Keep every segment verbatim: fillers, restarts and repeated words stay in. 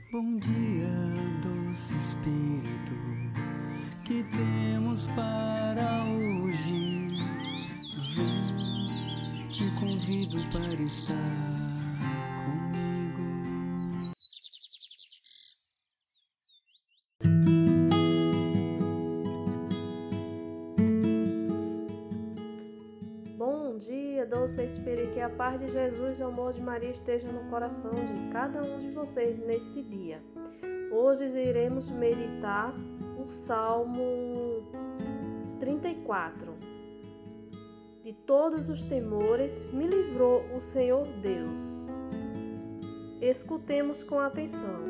Bom dia, doce Espírito, que temos para hoje. Vem, te convido para estar comigo. Bom dia, doce Espírito, que a paz de Jesus e o amor de Maria esteja no coração de cada um de vocês neste dia. Hoje iremos meditar o Salmo trinta e quatro. De todos os temores me livrou o Senhor Deus. Escutemos com atenção.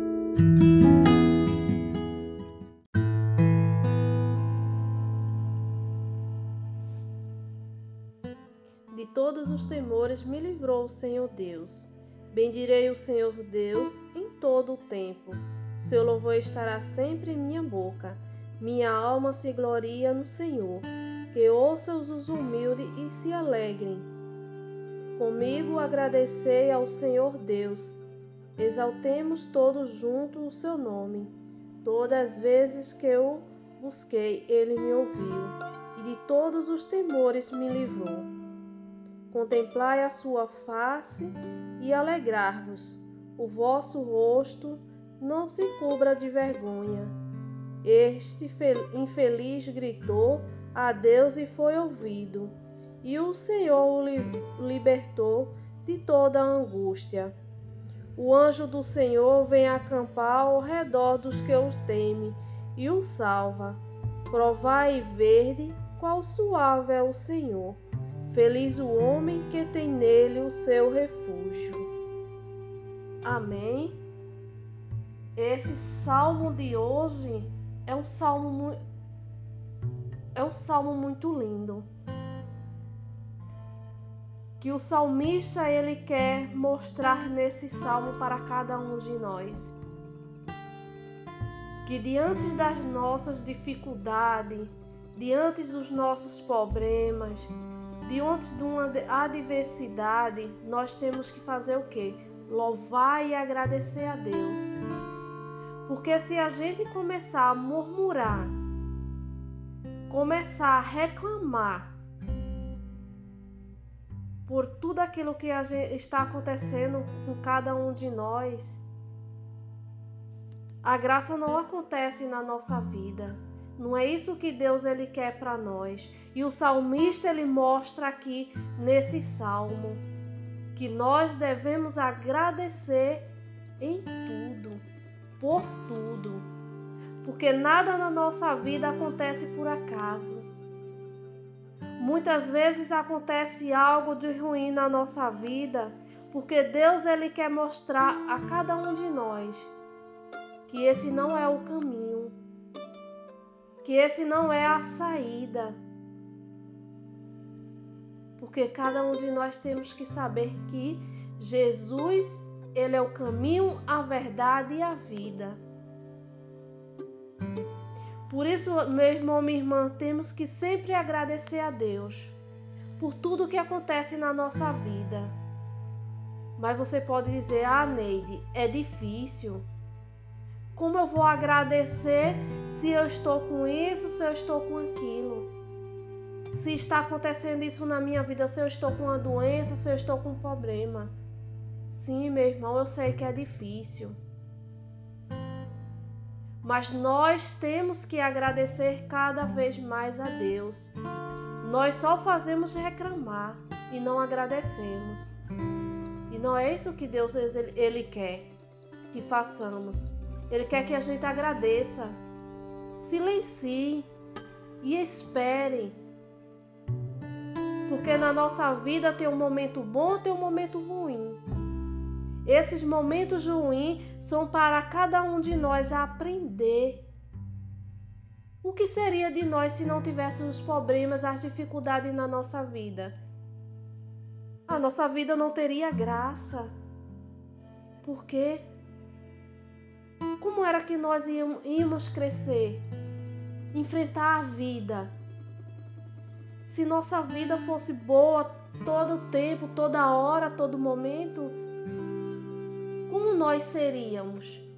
De todos os temores me livrou o Senhor Deus. Bendirei o Senhor Deus em todo o tempo. Seu louvor estará sempre em minha boca. Minha alma se gloria no Senhor. Que ouçam os humildes e se alegrem. Comigo agradecei ao Senhor Deus. Exaltemos todos juntos o seu nome. Todas as vezes que eu busquei, ele me ouviu, e de todos os temores me livrou. Contemplai a sua face e alegrar-vos. O vosso rosto não se cubra de vergonha. Este infeliz gritou a Deus e foi ouvido, e o Senhor o libertou de toda a angústia. O anjo do Senhor vem acampar ao redor dos que o temem e o salva. Provai e vede qual suave é o Senhor. Feliz o homem que tem nele o seu refúgio. Amém? Esse salmo de hoje é um salmo, é um salmo muito lindo. Que o salmista ele quer mostrar nesse salmo para cada um de nós. Que diante das nossas dificuldades, diante dos nossos problemas, diante de uma adversidade, nós temos que fazer o quê? Louvar e agradecer a Deus. Porque se a gente começar a murmurar, começar a reclamar por tudo aquilo que a gente está acontecendo com cada um de nós, a graça não acontece na nossa vida. Não é isso que Deus ele quer para nós. E o salmista ele mostra aqui nesse salmo que nós devemos agradecer em tudo, por tudo. Porque nada na nossa vida acontece por acaso. Muitas vezes acontece algo de ruim na nossa vida, porque Deus ele quer mostrar a cada um de nós que esse não é o caminho. Que esse não é a saída. Porque cada um de nós temos que saber que Jesus, ele é o caminho, a verdade e a vida. Por isso, meu irmão, minha irmã, temos que sempre agradecer a Deus por tudo que acontece na nossa vida. Mas você pode dizer, ah, Neide, é difícil. Como eu vou agradecer se eu estou com isso, se eu estou com aquilo? Se está acontecendo isso na minha vida, se eu estou com uma doença, se eu estou com um problema? Sim, meu irmão, eu sei que é difícil. Mas nós temos que agradecer cada vez mais a Deus. Nós só fazemos reclamar e não agradecemos. E não é isso que Deus ele quer que façamos. Ele quer que a gente agradeça, silencie e espere. Porque na nossa vida tem um momento bom e tem um momento ruim. Esses momentos ruins são para cada um de nós aprender. O que seria de nós se não tivéssemos problemas, as dificuldades na nossa vida? A nossa vida não teria graça. Por quê? Como era que nós íamos crescer? Enfrentar a vida? Se nossa vida fosse boa todo o tempo, toda hora, todo momento, como nós seríamos?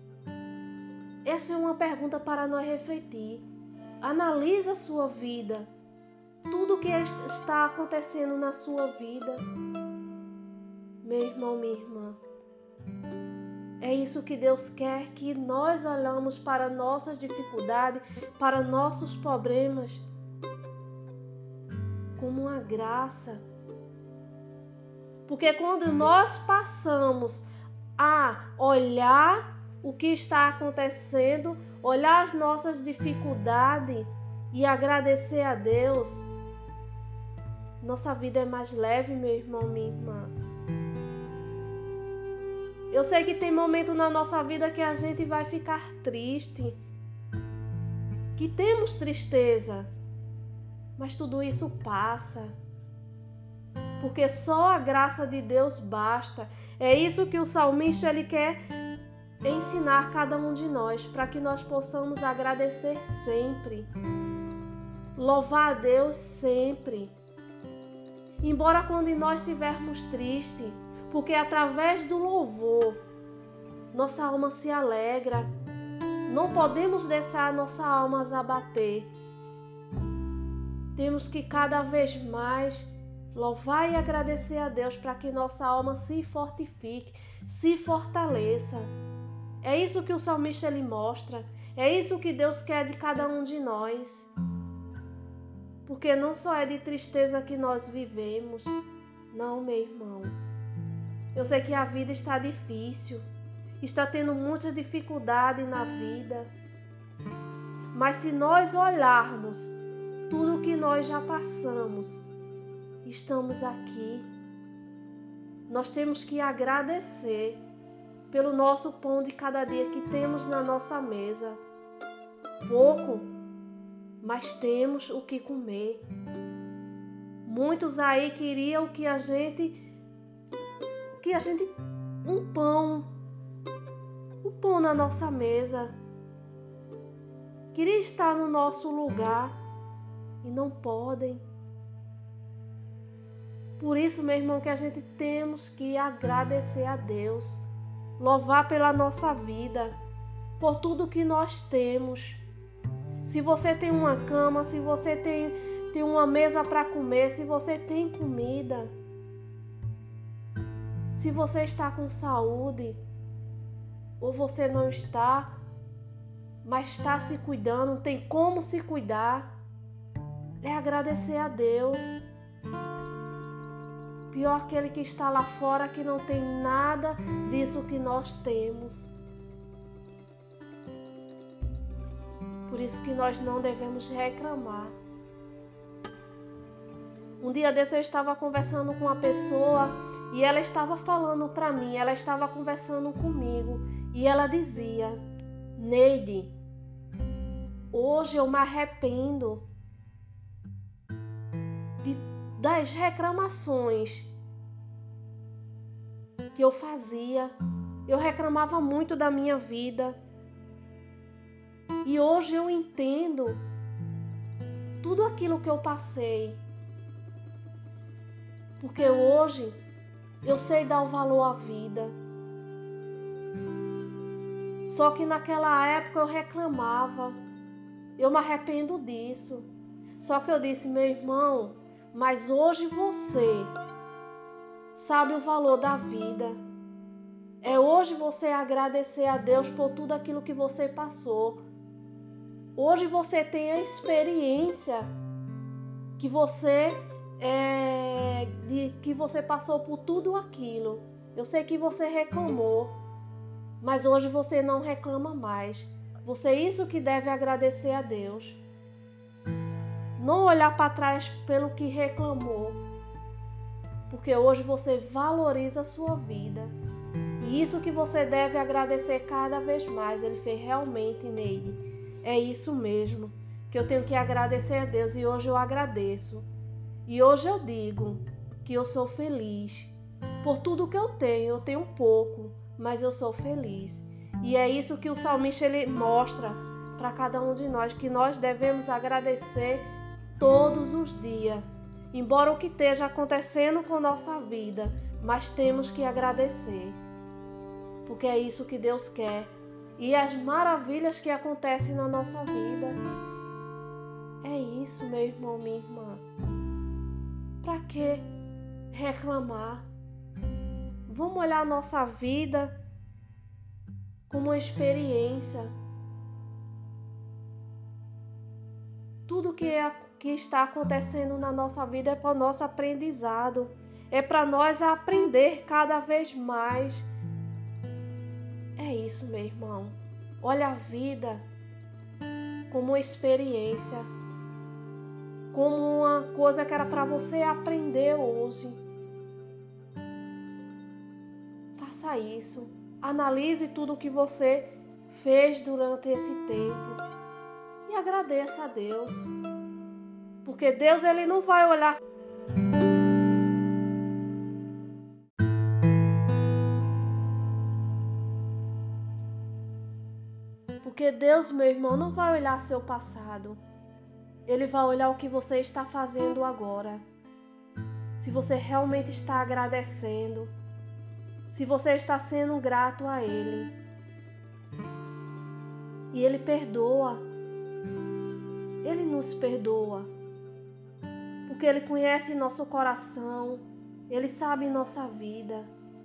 essa é uma pergunta para nós refletir. Analisa a sua vida. Tudo o que está acontecendo na sua vida. Meu irmão, minha irmã. É isso que Deus quer, que nós olhamos para nossas dificuldades, para nossos problemas, como uma graça. Porque quando nós passamos a olhar o que está acontecendo, olhar as nossas dificuldades e agradecer a Deus, nossa vida é mais leve, meu irmão, minha irmã. Eu sei que tem momento na nossa vida que a gente vai ficar triste, que temos tristeza, mas tudo isso passa, porque só a graça de Deus basta. É isso que o salmista ele quer ensinar cada um de nós, para que nós possamos agradecer sempre, louvar a Deus sempre, embora quando nós estivermos tristes, porque através do louvor nossa alma se alegra. Não podemos deixar nossa alma abater. Temos que cada vez mais louvar e agradecer a Deus para que nossa alma se fortifique, se fortaleça. É isso que o salmista ele mostra. É isso que Deus quer de cada um de nós. Porque não só é de tristeza que nós vivemos. Não, meu irmão. Eu sei que a vida está difícil. Está tendo muita dificuldade na vida. Mas se nós olharmos tudo o que nós já passamos, estamos aqui. Nós temos que agradecer pelo nosso pão de cada dia que temos na nossa mesa. Pouco, mas temos o que comer. Muitos aí queriam que a gente, que a gente, um pão, um pão na nossa mesa. Queria estar no nosso lugar e não podem. Por isso, meu irmão, que a gente temos que agradecer a Deus, louvar pela nossa vida, por tudo que nós temos. Se você tem uma cama, se você tem, tem uma mesa para comer, se você tem comida, se você está com saúde, ou você não está, mas está se cuidando, tem como se cuidar, é agradecer a Deus. Pior aquele que está lá fora, que não tem nada disso que nós temos. Por isso que nós não devemos reclamar. Um dia desse eu estava conversando com uma pessoa e ela estava falando para mim, ela estava conversando comigo e ela dizia: Neide, hoje eu me arrependo de, das reclamações que eu fazia. Eu reclamava muito da minha vida. E hoje eu entendo tudo aquilo que eu passei. Porque hoje eu sei dar o valor à vida. Só que naquela época eu reclamava. Eu me arrependo disso. Só que eu disse: meu irmão, mas hoje você sabe o valor da vida. É hoje você agradecer a Deus por tudo aquilo que você passou. Hoje você tem a experiência que você é, de, que você passou por tudo aquilo. Eu sei que você reclamou, mas hoje você não reclama mais. Você é isso que deve agradecer a Deus. Não olhar para trás pelo que reclamou, porque hoje você valoriza a sua vida. E isso que você deve agradecer cada vez mais. Ele fez realmente, Neide. É isso mesmo, que eu tenho que agradecer a Deus, e hoje eu agradeço. E hoje eu digo que eu sou feliz por tudo que eu tenho. Eu tenho pouco, mas eu sou feliz. E é isso que o salmista ele mostra para cada um de nós, que nós devemos agradecer todos os dias. Embora o que esteja acontecendo com nossa vida, mas temos que agradecer. Porque é isso que Deus quer. e as maravilhas que acontecem na nossa vida. É isso, meu irmão, minha irmã. Para que reclamar? Vamos olhar a nossa vida como uma experiência. Tudo que, é, que está acontecendo na nossa vida é para o nosso aprendizado. É para nós aprender cada vez mais. É isso, meu irmão. Olha a vida como uma experiência. Como uma coisa que era para você aprender hoje. Faça isso. Analise tudo o que você fez durante esse tempo. E agradeça a Deus. Porque Deus, ele não vai olhar... Porque Deus, meu irmão, não vai olhar seu passado. Ele vai olhar o que você está fazendo agora. Se você realmente está agradecendo. Se você está sendo grato a Ele. E Ele perdoa. Ele nos perdoa. Porque Ele conhece nosso coração. Ele sabe nossa vida.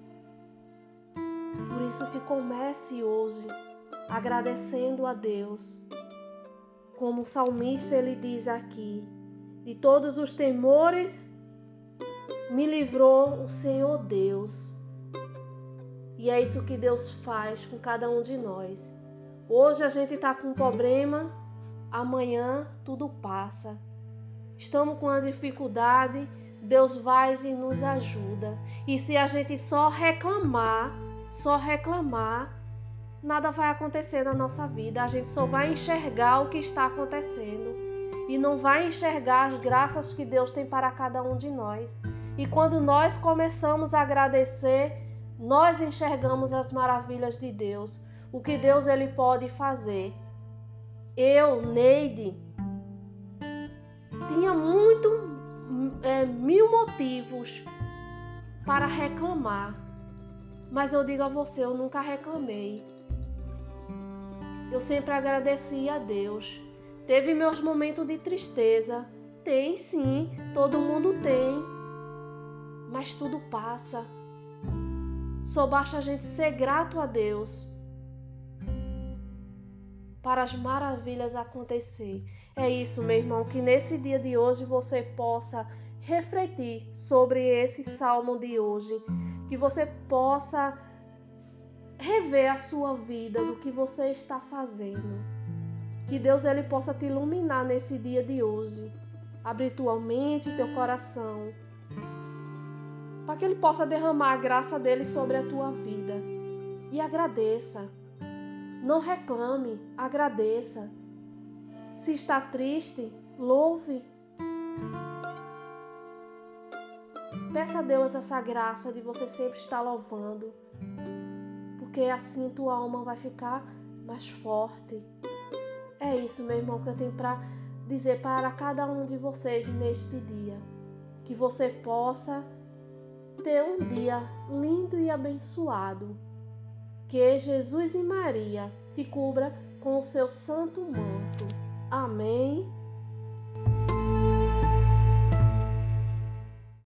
Por isso que comece hoje agradecendo a Deus. Como o salmista ele diz aqui: de todos os temores me livrou o Senhor Deus. E é isso que Deus faz com cada um de nós. Hoje a gente está com um problema, amanhã tudo passa. Estamos com uma dificuldade, Deus vai e nos ajuda. E se a gente só reclamar, só reclamar, nada vai acontecer na nossa vida. A gente só vai enxergar o que está acontecendo e não vai enxergar as graças que Deus tem para cada um de nós. E quando nós começamos a agradecer, nós enxergamos as maravilhas de Deus, o que Deus ele pode fazer. Eu, Neide, tinha muito, é, mil motivos para reclamar, mas eu digo a você, eu nunca reclamei. Eu sempre agradeci a Deus. Teve meus momentos de tristeza. Tem sim, todo mundo tem. Mas tudo passa. Só basta a gente ser grato a Deus para as maravilhas acontecer. É isso, meu irmão, que nesse dia de hoje você possa refletir sobre esse salmo de hoje. Que você possa rever a sua vida, do que você está fazendo. Que Deus ele possa te iluminar nesse dia de hoje. Abrir tua mente e teu coração, para que Ele possa derramar a graça dele sobre a tua vida. E agradeça. Não reclame, agradeça. Se está triste, louve. Peça a Deus essa graça de você sempre estar louvando. Porque assim tua alma vai ficar mais forte. É isso, meu irmão, que eu tenho para dizer para cada um de vocês neste dia. Que você possa ter um dia lindo e abençoado. Que Jesus e Maria te cubra com o seu santo manto. Amém.